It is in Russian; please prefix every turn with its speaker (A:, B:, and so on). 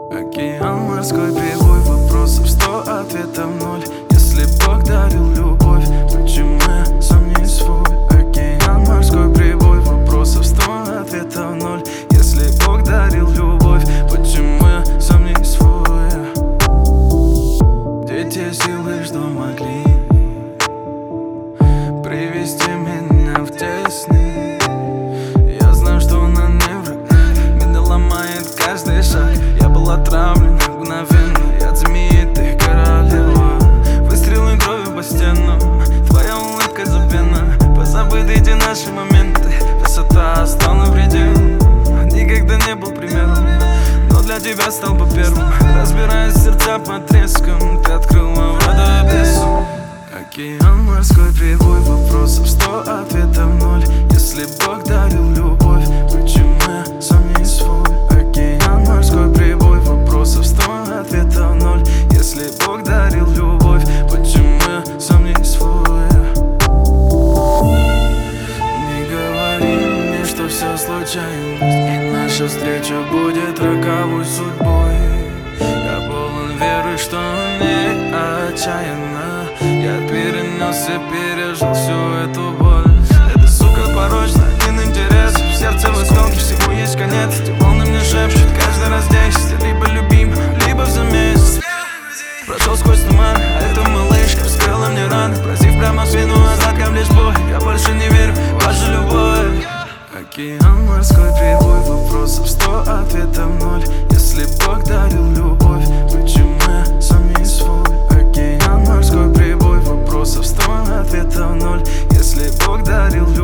A: Океан, морской прибой, вопросов 100, ответов 0. Если Бог дарил любовь, почему я сам не свой? Океан, морской прибой, вопросов 100, ответов 0. Если Бог дарил любовь, почему я сам не свой? Где те силы, что могли привести меня в те сны? Я знаю, что она не враг, меня ломает каждый шаг. Я был отравлен мгновенно, я змеи, ты королева. Выстрелы кровью по стенам, твоя улыбка забвена. Позабыты эти наши моменты, высота стала пределом. Никогда не был примером, но для тебя стал бы первым. Разбирая сердца по трескам, ты открыла врата бездны. Океан, морской прибой, вопросов 100, ответов 0. Если Бог дарил любовь, почему я сам не свой? Океан, морской прибой, вопросов 100, ответов 0. Если Бог дарил любовь, почему я сам не свой? Не говори мне, что все случайность, наша встреча будет роковой судьбой. Я полон веры, что не отчаянно. Я перенес и пережил всю эту боль. Эта сука порочна, один интерес. В сердце в осколке, всему есть конец. Эти волны мне шепчут каждый раз здесь. Ты либо любим, либо в замес. Прошел сквозь туман, а эта малышка вскрыла мне раны, просив прямо в спину, остатком лишь боль. Я больше не верю в вашу любовь. Океан, морской прибой, вопросов 100, ответов 0. Если Бог дарил любовь, почему я сам не свой? Океан, морской прибой, вопросов 100, ответов 0. Если Бог дарил любовь,